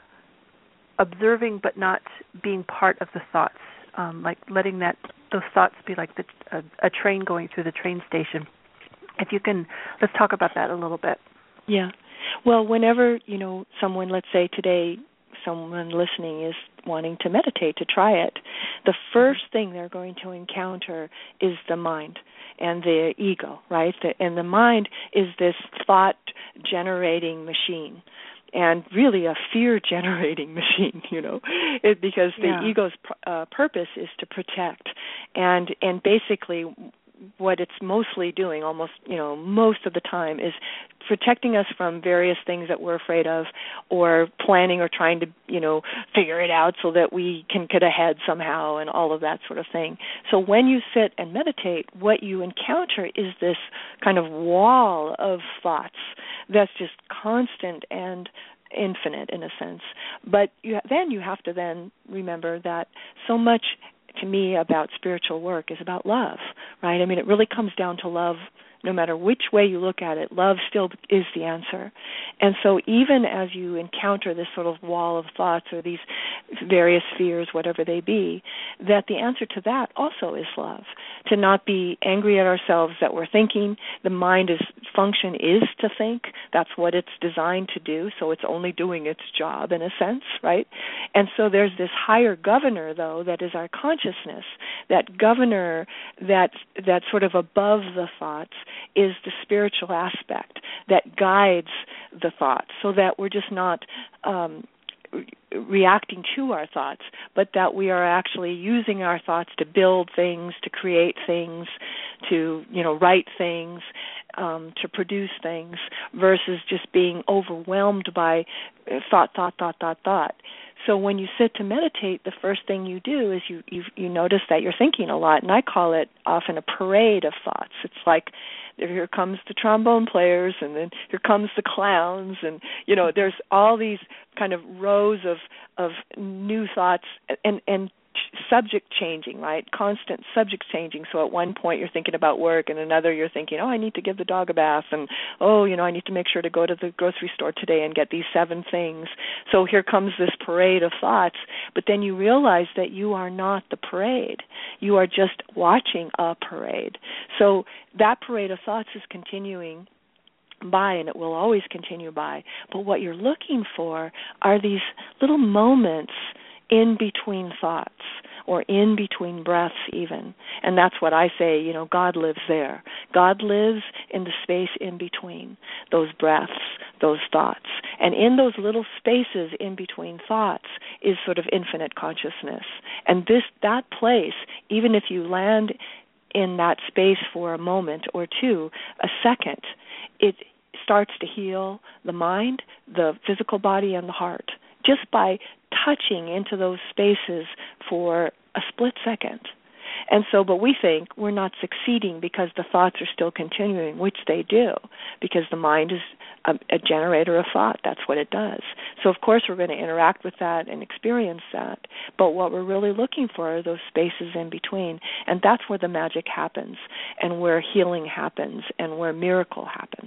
observing but not being part of the thoughts, um, like letting that those thoughts be like the, a, a train going through the train station. If you can, let's talk about that a little bit. Yeah. Well, whenever, you know, someone, let's say today, someone listening is wanting to meditate, to try it, the first thing they're going to encounter is the mind and the ego, right? The, and the mind is this thought-generating machine, and really a fear-generating machine, you know, it, because the yeah. ego's uh, purpose is to protect, and and basically what it's mostly doing, almost, you know, most of the time, is protecting us from various things that we're afraid of, or planning or trying to, you know, figure it out so that we can get ahead somehow, and all of that sort of thing. So when you sit and meditate, what you encounter is this kind of wall of thoughts that's just constant and infinite in a sense. But you, then you have to then remember that so much, to me, about spiritual work is about love, right? I mean, it really comes down to love. No matter which way you look at it, love still is the answer. And so even as you encounter this sort of wall of thoughts or these various fears, whatever they be, that the answer to that also is love. To not be angry at ourselves that we're thinking. The mind is function is to think. That's what it's designed to do, so it's only doing its job in a sense, right? And so there's this higher governor, though, that is our consciousness. That governor that that's sort of above the thoughts is the spiritual aspect that guides the thoughts, so that we're just not um, re- reacting to our thoughts, but that we are actually using our thoughts to build things, to create things, to, you know, write things, um, to produce things, versus just being overwhelmed by thought, thought, thought, thought, thought. So when you sit to meditate, the first thing you do is you, you you notice that you're thinking a lot, and I call it often a parade of thoughts. It's like, here comes the trombone players, and then here comes the clowns, and, you know, there's all these kind of rows of, of new thoughts, and, and subject changing, right? Constant subject changing. So at one point you're thinking about work, and another you're thinking, oh, I need to give the dog a bath, and oh, you know, I need to make sure to go to the grocery store today and get these seven things. So here comes this parade of thoughts, but then you realize that you are not the parade. You are just watching a parade. So that parade of thoughts is continuing by, and it will always continue by. But what you're looking for are these little moments in between thoughts, or in between breaths even. And that's what I say, you know, God lives there. God lives in the space in between those breaths, those thoughts. And in those little spaces in between thoughts is sort of infinite consciousness. And this that place, even if you land in that space for a moment or two, a second, it starts to heal the mind, the physical body, and the heart, just by touching into those spaces for a split second. And so, but we think we're not succeeding because the thoughts are still continuing, which they do, because the mind is a, a generator of thought. That's what it does. So, of course, we're going to interact with that and experience that. But what we're really looking for are those spaces in between. And that's where the magic happens, and where healing happens, and where miracle happens.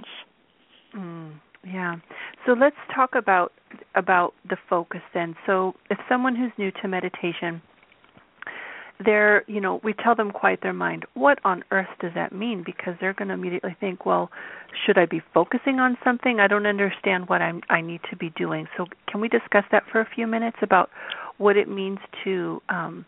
Mm. Yeah. So let's talk about about the focus then. So if someone who's new to meditation they're, you know, we tell them quiet their mind. What on earth does that mean? Because they're going to immediately think, well, should I be focusing on something? I don't understand what I'm, I need to be doing. So can we discuss that for a few minutes about what it means to um,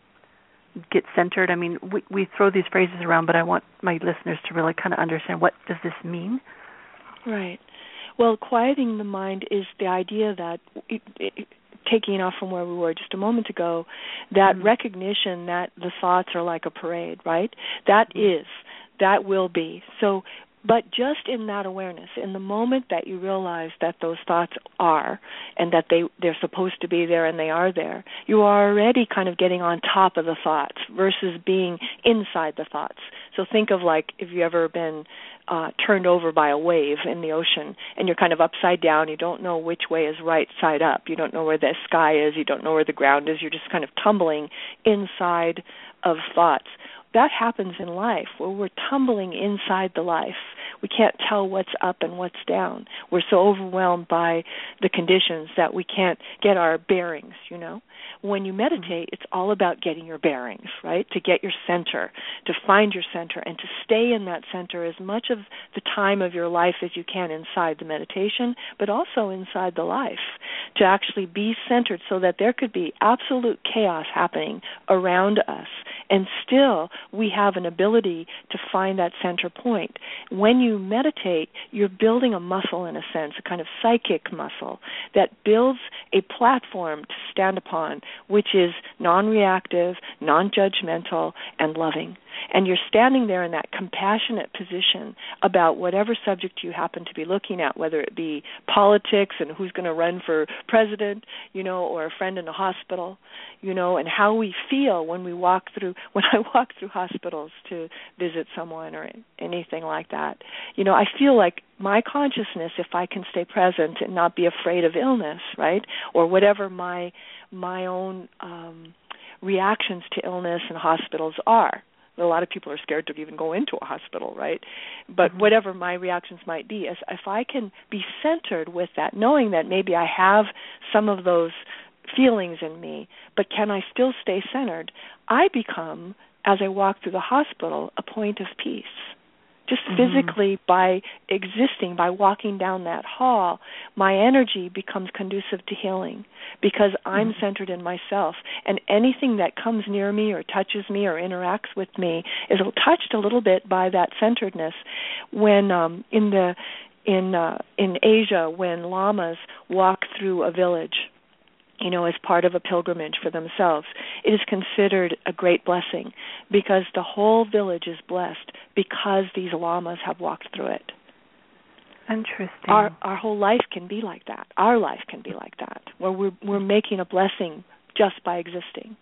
get centered? I mean, we, we throw these phrases around, but I want my listeners to really kind of understand, what does this mean? Right. Well, quieting the mind is the idea that, it, it, taking off from where we were just a moment ago, that mm-hmm. recognition that the thoughts are like a parade, right? That mm-hmm. is, that will be. So, but just in that awareness, in the moment that you realize that those thoughts are, and that they, they're supposed to be there and they are there, you are already kind of getting on top of the thoughts versus being inside the thoughts. So think of, like, if you've ever been uh, turned over by a wave in the ocean and you're kind of upside down, you don't know which way is right side up, you don't know where the sky is, you don't know where the ground is, you're just kind of tumbling inside of thoughts. That happens in life, where we're tumbling inside the life. We can't tell what's up and what's down. We're so overwhelmed by the conditions that we can't get our bearings, you know. When you meditate, it's all about getting your bearings, right, to get your center, to find your center, and to stay in that center as much of the time of your life as you can inside the meditation, but also inside the life, to actually be centered so that there could be absolute chaos happening around us, and still we have an ability to find that center point. When you meditate, you're building a muscle, in a sense, a kind of psychic muscle that builds a platform to stand upon, which is non-reactive, non-judgmental, and loving. And you're standing there in that compassionate position about whatever subject you happen to be looking at, whether it be politics and who's going to run for president, you know, or a friend in a hospital, you know, and how we feel when we walk through, when I walk through hospitals to visit someone or anything like that. You know, I feel like my consciousness, if I can stay present and not be afraid of illness, right, or whatever my my own um, reactions to illness and hospitals are. A lot of people are scared to even go into a hospital, right? But mm-hmm. whatever my reactions might be, if, if I can be centered with that, knowing that maybe I have some of those feelings in me, but can I still stay centered, I become, as I walk through the hospital, a point of peace. Just physically, mm-hmm. by existing, by walking down that hall, my energy becomes conducive to healing because I'm mm-hmm. centered in myself. And anything that comes near me or touches me or interacts with me is touched a little bit by that centeredness. When um, in the in uh, in Asia, when lamas walk through a village, you know, as part of a pilgrimage for themselves, it is considered a great blessing because the whole village is blessed because these lamas have walked through it. Interesting. Our our whole life can be like that. Our life can be like that, where we're we're making a blessing just by existing.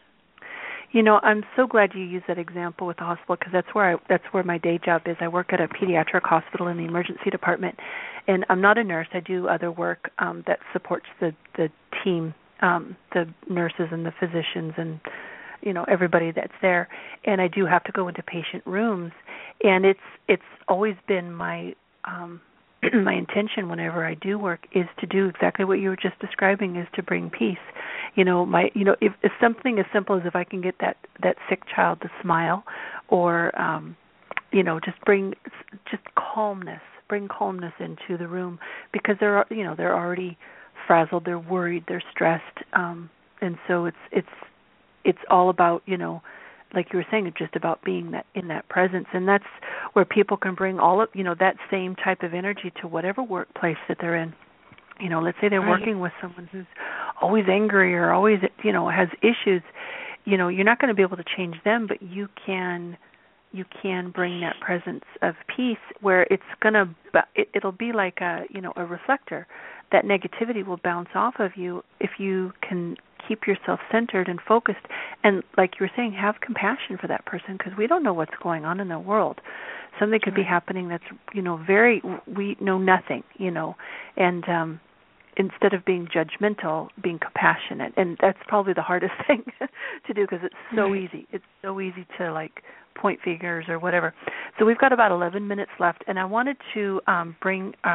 You know, I'm so glad you used that example with the hospital because that's where I, that's where my day job is. I work at a pediatric hospital in the emergency department, and I'm not a nurse. I do other work um, that supports the the team, um, the nurses and the physicians, and you know everybody that's there. And I do have to go into patient rooms, and it's it's always been my um, my intention whenever I do work is to do exactly what you were just describing, is to bring peace. You know, my you know, if, if something as simple as if I can get that, that sick child to smile, or um, you know, just bring just calmness, bring calmness into the room because they're you know they're already frazzled, they're worried, they're stressed, um, and so it's it's it's all about you know. like you were saying, it's just about being that in that presence. And that's where people can bring all of, you know, that same type of energy to whatever workplace that they're in. You know, let's say they're right. working with someone who's always angry or always, you know, has issues. You know, you're not going to be able to change them, but you can you can bring that presence of peace where it's going to, it, it'll be like a, you know, a reflector. That negativity will bounce off of you if you can keep yourself centered and focused, and like you were saying, have compassion for that person because we don't know what's going on in the world. Something could be happening that's, you know, very, we know nothing, you know, and um, instead of being judgmental, being compassionate, and that's probably the hardest thing to do because it's so right. easy. It's so easy to like point fingers or whatever. So we've got about eleven minutes left, and I wanted to um, bring um,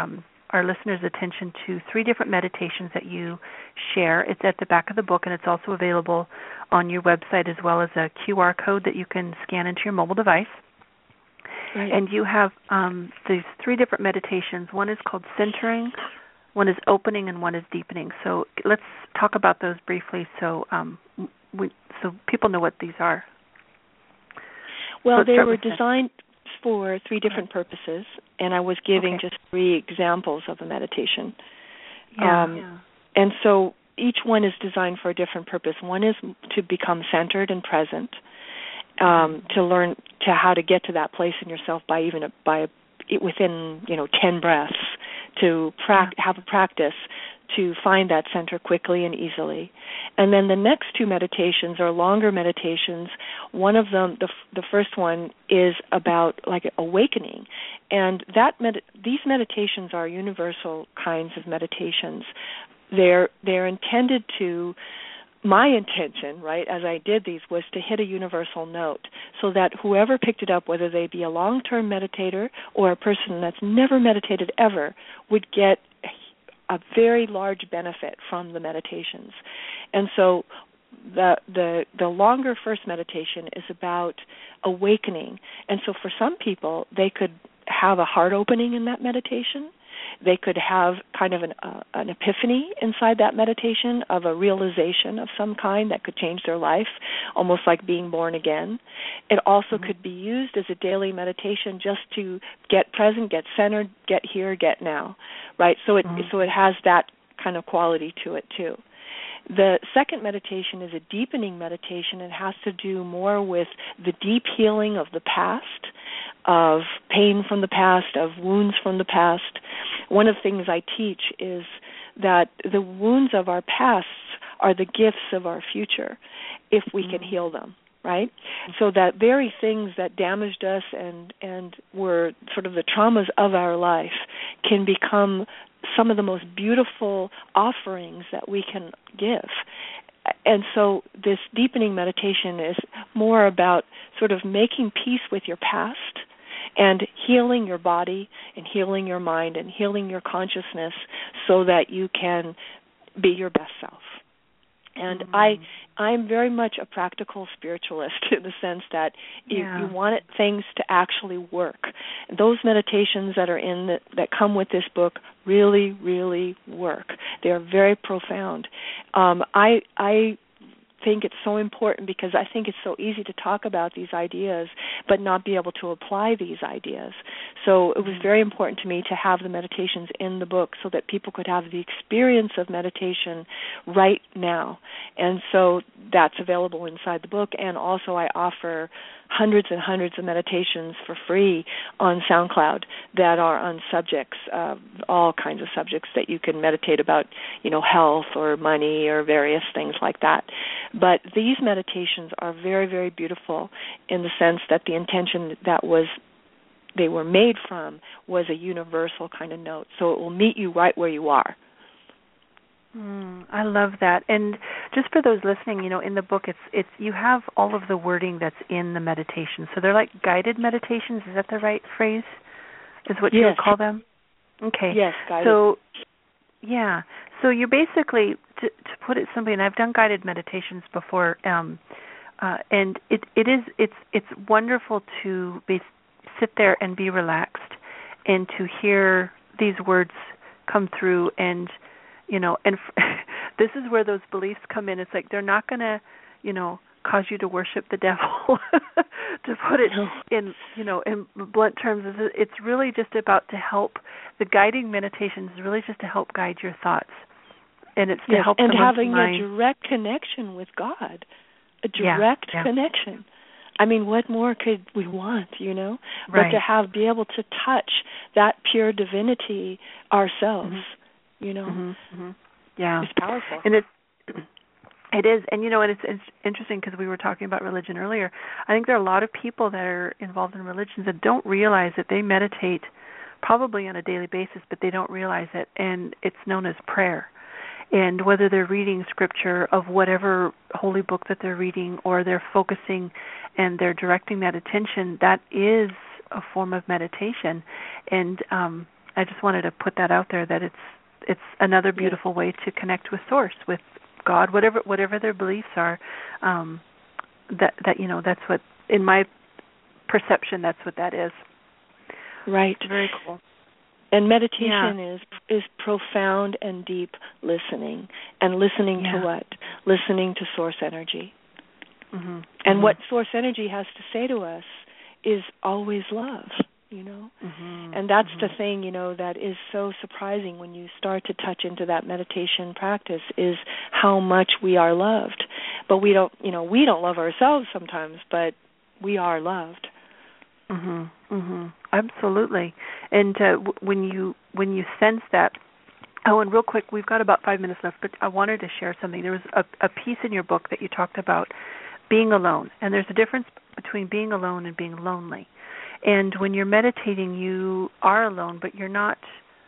our listeners' attention to three different meditations that you share. It's at the back of the book, and it's also available on your website, as well as a Q R code that you can scan into your mobile device. Right. And you have um, these three different meditations. One is called centering, one is opening, and one is deepening. So let's talk about those briefly, so um, we, so people know what these are. Well, so they were designed for three different purposes, and I was giving okay. just three examples of a meditation. Yeah, um, yeah. And so each one is designed for a different purpose. One is to become centered and present, um, to learn to how to get to that place in yourself by even a, by a, within you know ten breaths, to pra- have a practice to find that center quickly and easily. And then the next two meditations are longer meditations. One of them, the the first one, is about like awakening, and that med- these meditations are universal kinds of meditations. They're they're intended to. My intention, right, as I did these, was to hit a universal note so that whoever picked it up, whether they be a long-term meditator or a person that's never meditated ever, would get a very large benefit from the meditations. And so the the the longer first meditation is about awakening. And so for some people, they could have a heart opening in that meditation. They could have kind of an, uh, an epiphany inside that meditation of a realization of some kind that could change their life, almost like being born again. It also mm-hmm. could be used as a daily meditation just to get present, get centered, get here, get now, right? So it mm-hmm. so it has that kind of quality to it too. The second meditation is a deepening meditation. It has to do more with the deep healing of the past, of pain from the past, of wounds from the past. One of the things I teach is that the wounds of our past are the gifts of our future if we can heal them, right? So that very things that damaged us and, and were sort of the traumas of our life can become some of the most beautiful offerings that we can give. And so this deepening meditation is more about sort of making peace with your past and healing your body and healing your mind and healing your consciousness so that you can be your best self. And mm-hmm. I, I'm very much a practical spiritualist in the sense that yeah. you, you want it, things to actually work. Those meditations that are in the, that come with this book really, really work. They are very profound. Um, I, I think it's so important because I think it's so easy to talk about these ideas but not be able to apply these ideas. So it was very important to me to have the meditations in the book so that people could have the experience of meditation right now. And so that's available inside the book. And also I offer hundreds and hundreds of meditations for free on SoundCloud that are on subjects, uh, all kinds of subjects that you can meditate about, you know, health or money or various things like that. But these meditations are very, very beautiful in the sense that the intention that was they were made from was a universal kind of note. So it will meet you right where you are. Mm, I love that. And just for those listening, you know, in the book, it's it's you have all of the wording that's in the meditation. So they're like guided meditations. Is that the right phrase? Is what yes. you would call them? Okay. Yes, guided. So, yeah. So you're basically, to, to put it simply, and I've done guided meditations before, um, uh, and it it is it's it's wonderful to be, sit there and be relaxed, and to hear these words come through and. You know, and f- this is where those beliefs come in. It's like they're not going to, you know, cause you to worship the devil. To put it in, you know, in blunt terms, it's really just about to help. The guiding meditation is really just to help guide your thoughts, and it's to yes, help and having mind. a direct connection with God, a direct yeah, yeah. connection. I mean, what more could we want, you know? Right. But to have be able to touch that pure divinity ourselves. Mm-hmm. You know, mm-hmm, mm-hmm. yeah, it's powerful, and it it is, and you know, and it's, it's interesting because we were talking about religion earlier. I think there are a lot of people that are involved in religions that don't realize that they meditate probably on a daily basis, but they don't realize it, and it's known as prayer. And whether they're reading scripture of whatever holy book that they're reading, or they're focusing and they're directing that attention, that is a form of meditation, and um, I just wanted to put that out there, that it's it's another beautiful way to connect with Source, with God, whatever whatever their beliefs are. Um, that that you know, that's what, in my perception, that's what that is. Right. Very cool. And meditation Yeah. is is profound and deep listening. And listening Yeah. to what? Listening to Source energy. Mm-hmm. And mm-hmm. what Source energy has to say to us is always love, you know? Mm-hmm. And that's mm-hmm. the thing, you know, that is so surprising when you start to touch into that meditation practice, is how much we are loved. But we don't, you know, we don't love ourselves sometimes, but we are loved. Mhm. Mhm. Absolutely. And uh, w- when you when you sense that, oh, and real quick, we've got about five minutes left, but I wanted to share something. There was a, a piece in your book that you talked about being alone, and there's a difference between being alone and being lonely. And when you're meditating, you are alone, but you're not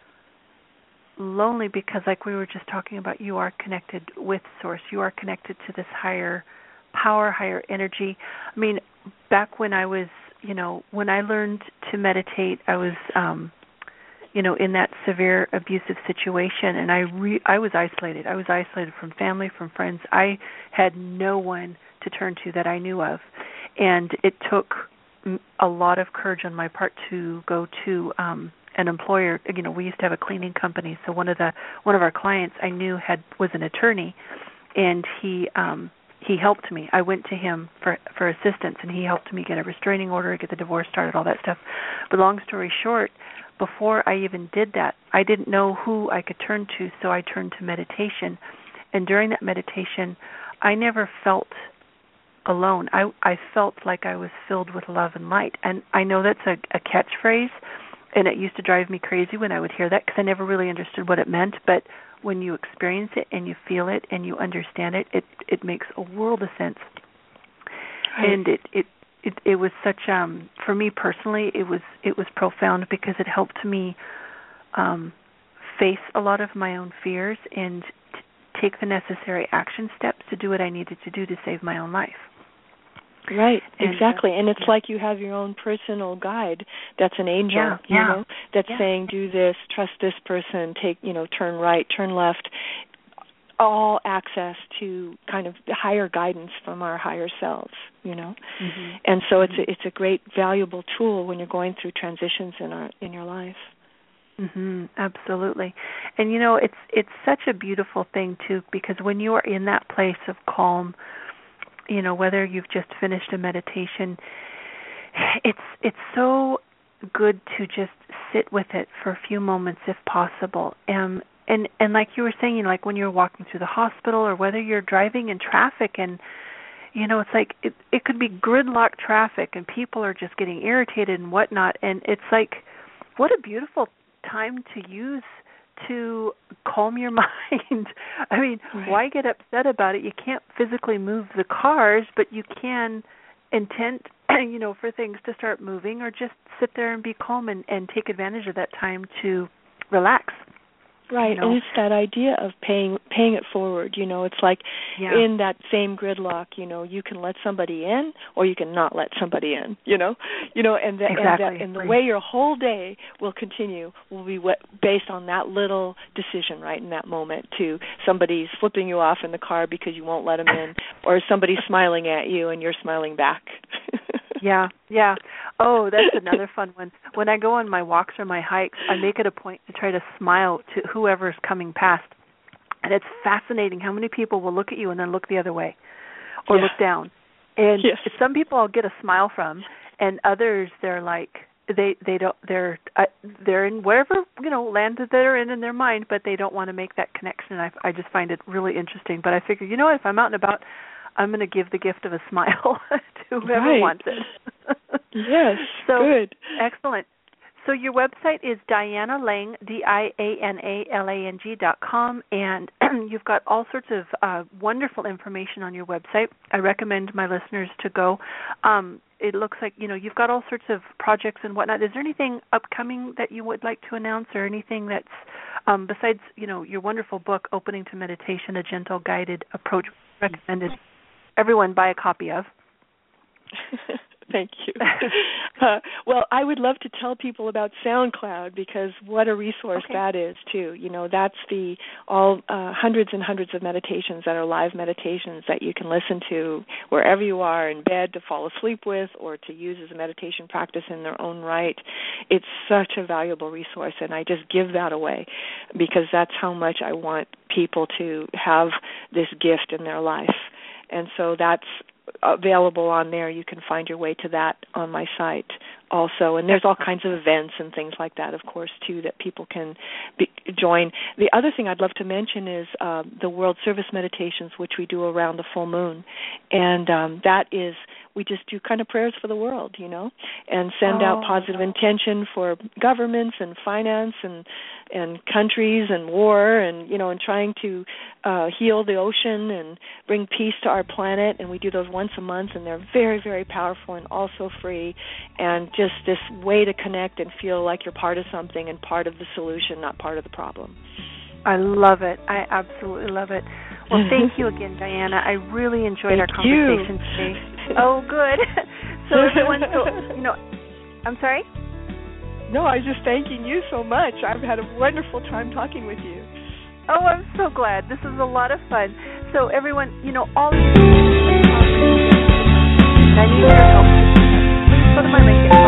lonely because, like we were just talking about, you are connected with Source. You are connected to this higher power, higher energy. I mean, back when I was, you know, when I learned to meditate, I was, um, you know, in that severe abusive situation, and I re- I was isolated. I was isolated from family, from friends. I had no one to turn to that I knew of, and it took a lot of courage on my part to go to um, an employer. You know, we used to have a cleaning company, so one of the one of our clients I knew had was an attorney, and he um, he helped me. I went to him for for assistance, and he helped me get a restraining order, get the divorce started, all that stuff. But long story short, before I even did that, I didn't know who I could turn to, so I turned to meditation. And during that meditation, I never felt alone. I I felt like I was filled with love and light. And I know that's a, a catchphrase, and it used to drive me crazy when I would hear that because I never really understood what it meant. But when you experience it and you feel it and you understand it, it, it makes a world of sense. Right. And it, it It, it was such um for me personally it was it was profound because it helped me um face a lot of my own fears and t- take the necessary action steps to do what I needed to do to save my own life. Right, and, exactly. Uh, and it's yeah. like you have your own personal guide that's an angel, yeah, you yeah. know, that's yeah. saying do this, trust this person, take, you know, turn right, turn left. All access to kind of higher guidance from our higher selves, you know, mm-hmm. and so mm-hmm. it's a, it's a great valuable tool when you're going through transitions in our in your life. Mm-hmm. Absolutely, and you know it's it's such a beautiful thing too, because when you are in that place of calm, you know, whether you've just finished a meditation, it's it's so good to just sit with it for a few moments if possible. Um, And and like you were saying, you know, like when you're walking through the hospital or whether you're driving in traffic, and you know, it's like it, it could be gridlock traffic and people are just getting irritated and whatnot, and it's like, what a beautiful time to use to calm your mind. I mean, right. Why get upset about it? You can't physically move the cars, but you can intent, you know, for things to start moving, or just sit there and be calm and, and take advantage of that time to relax. Right, you know? And it's that idea of paying paying it forward. You know, it's like yeah. in that same gridlock. You know, you can let somebody in, or you can not let somebody in. You know, you know, and the, exactly. and, the, and the way your whole day will continue will be what, based on that little decision, right in that moment. To somebody's flipping you off in the car because you won't let them in, or somebody's smiling at you and you're smiling back. Yeah, yeah. Oh, that's another fun one. When I go on my walks or my hikes, I make it a point to try to smile to whoever's coming past. And it's fascinating how many people will look at you and then look the other way or yeah. look down. And yes. some people I'll get a smile from, and others they're like they they don't they're uh, they're in wherever, you know, land that they're in in their mind, but they don't want to make that connection. I I just find it really interesting. But I figure, you know what, if I'm out and about, I'm going to give the gift of a smile to whoever right. wants it. yes, so, good. Excellent. So your website is Diana Lang, D I A N A L A N G dot com, and you've got all sorts of uh, wonderful information on your website. I recommend my listeners to go. Um, it looks like, you know, you've got all sorts of projects and whatnot. Is there anything upcoming that you would like to announce, or anything that's, um, besides, you know, your wonderful book, Opening to Meditation, A Gentle Guided Approach, recommended everyone buy a copy of? Thank you. Uh, well, I would love to tell people about SoundCloud because what a resource okay. that is too. You know, that's the all uh, hundreds and hundreds of meditations that are live meditations that you can listen to wherever you are, in bed, to fall asleep with, or to use as a meditation practice in their own right. It's such a valuable resource, and I just give that away because that's how much I want people to have this gift in their life. And so that's available on there. You can find your way to that on my site also. And there's all kinds of events and things like that, of course, too, that people can be, join. The other thing I'd love to mention is uh, the World Service Meditations, which we do around the full moon. And um, that is, we just do kind of prayers for the world, you know, and send oh. out positive intention for governments and finance and and countries and war and, you know, and trying to uh, heal the ocean and bring peace to our planet. And we do those once a month, and they're very, very powerful and also free, and just this way to connect and feel like you're part of something and part of the solution, not part of the problem. I love it. I absolutely love it. Well, thank you again, Diana. I really enjoyed thank our conversation you. today. Oh, good. So everyone, so, you know, I'm sorry? No, I was just thanking you so much. I've had a wonderful time talking with you. Oh, I'm so glad. This is a lot of fun. So everyone, you know, all these I need your help. Please go to my link.